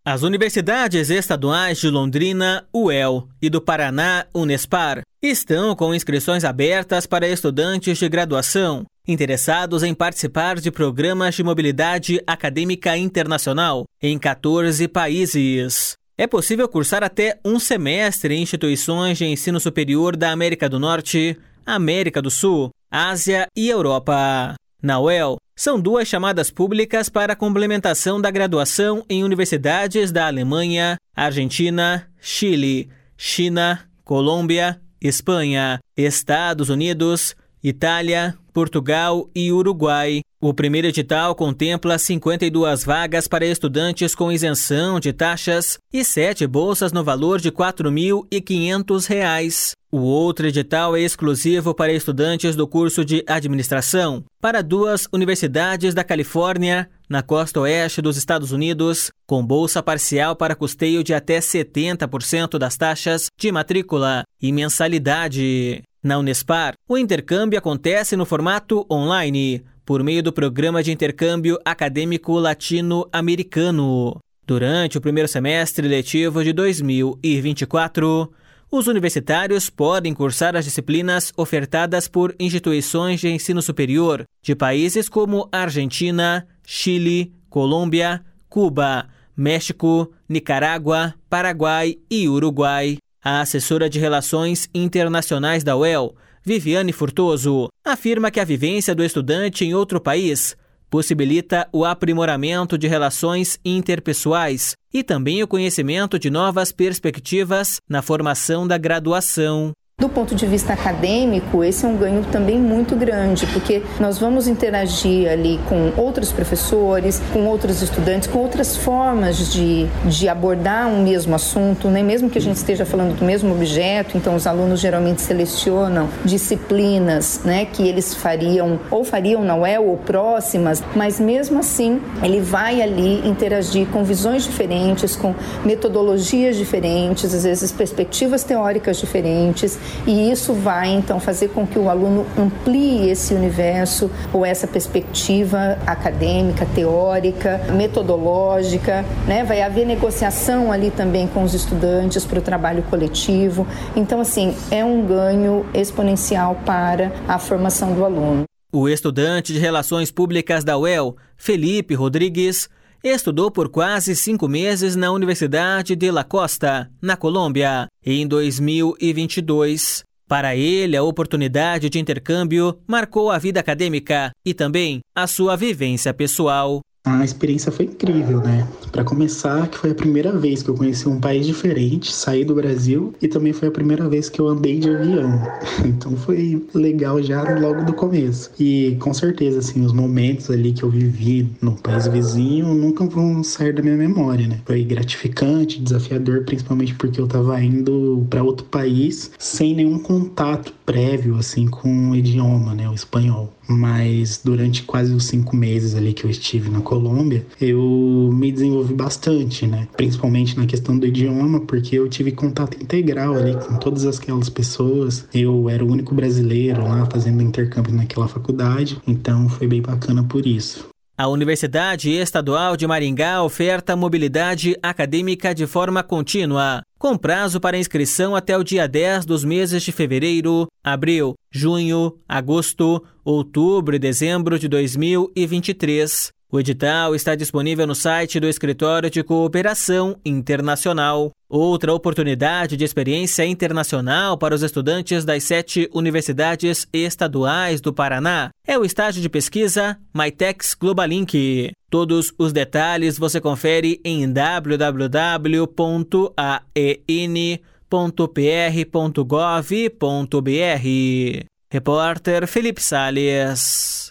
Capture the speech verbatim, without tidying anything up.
As universidades estaduais de Londrina, U E L, e do Paraná, Unespar, estão com inscrições abertas para estudantes de graduação interessados em participar de programas de mobilidade acadêmica internacional em quatorze países. É possível cursar até um semestre em instituições de ensino superior da América do Norte, América do Sul, Ásia e Europa. Na U E L, são duas chamadas públicas para a complementação da graduação em universidades da Alemanha, Argentina, Chile, China, Colômbia, Espanha, Estados Unidos, Itália, Portugal e Uruguai. O primeiro edital contempla cinquenta e duas vagas para estudantes com isenção de taxas e sete bolsas no valor de quatro mil e quinhentos reais. O outro edital é exclusivo para estudantes do curso de administração, para duas universidades da Califórnia, na costa oeste dos Estados Unidos, com bolsa parcial para custeio de até setenta por cento das taxas de matrícula e mensalidade. Na Unespar, o intercâmbio acontece no formato online, por meio do Programa de Intercâmbio Acadêmico Latino-Americano. Durante o primeiro semestre letivo de dois mil e vinte e quatro, os universitários podem cursar as disciplinas ofertadas por instituições de ensino superior de países como Argentina, Chile, Colômbia, Cuba, México, Nicarágua, Paraguai e Uruguai. A assessora de Relações Internacionais da U E L, Viviane Furtoso, afirma que a vivência do estudante em outro país possibilita o aprimoramento de relações interpessoais e também o conhecimento de novas perspectivas na formação da graduação. Do ponto de vista acadêmico, esse é um ganho também muito grande, porque nós vamos interagir ali com outros professores, com outros estudantes, com outras formas de, de abordar um mesmo assunto, né? Mesmo que a gente esteja falando do mesmo objeto, então os alunos geralmente selecionam disciplinas, né, que eles fariam ou fariam na U E L ou próximas, mas mesmo assim ele vai ali interagir com visões diferentes, com metodologias diferentes, às vezes perspectivas teóricas diferentes. E isso vai, então, fazer com que o aluno amplie esse universo ou essa perspectiva acadêmica, teórica, metodológica, né? Vai haver negociação ali também com os estudantes para o trabalho coletivo. Então, assim, é um ganho exponencial para a formação do aluno. O estudante de Relações Públicas da U E L, Felipe Rodrigues, estudou por quase cinco meses na Universidade de La Costa, na Colômbia, em dois mil e vinte e dois. Para ele, a oportunidade de intercâmbio marcou a vida acadêmica e também a sua vivência pessoal. A experiência foi incrível, né? Para começar, que foi a primeira vez que eu conheci um país diferente, saí do Brasil, e também foi a primeira vez que eu andei de avião. Então foi legal já logo do começo. E com certeza, assim, os momentos ali que eu vivi no país vizinho nunca vão sair da minha memória, né? Foi gratificante, desafiador, principalmente porque eu tava indo para outro país sem nenhum contato prévio, assim, com o idioma, né? O espanhol. Mas durante quase os cinco meses ali que eu estive na Colômbia, eu me desenvolvi bastante, né? Principalmente na questão do idioma, porque eu tive contato integral ali com todas aquelas pessoas. Eu era o único brasileiro lá fazendo intercâmbio naquela faculdade, então foi bem bacana por isso. A Universidade Estadual de Maringá oferta mobilidade acadêmica de forma contínua, com prazo para inscrição até o dia dez dos meses de fevereiro, abril, junho, agosto, outubro e dezembro de dois mil e vinte e três. O edital está disponível no site do Escritório de Cooperação Internacional. Outra oportunidade de experiência internacional para os estudantes das sete universidades estaduais do Paraná é o estágio de pesquisa Mytex Globalink. Todos os detalhes você confere em w w w ponto a e n ponto p r ponto gov ponto b r. Repórter Felipe Salles.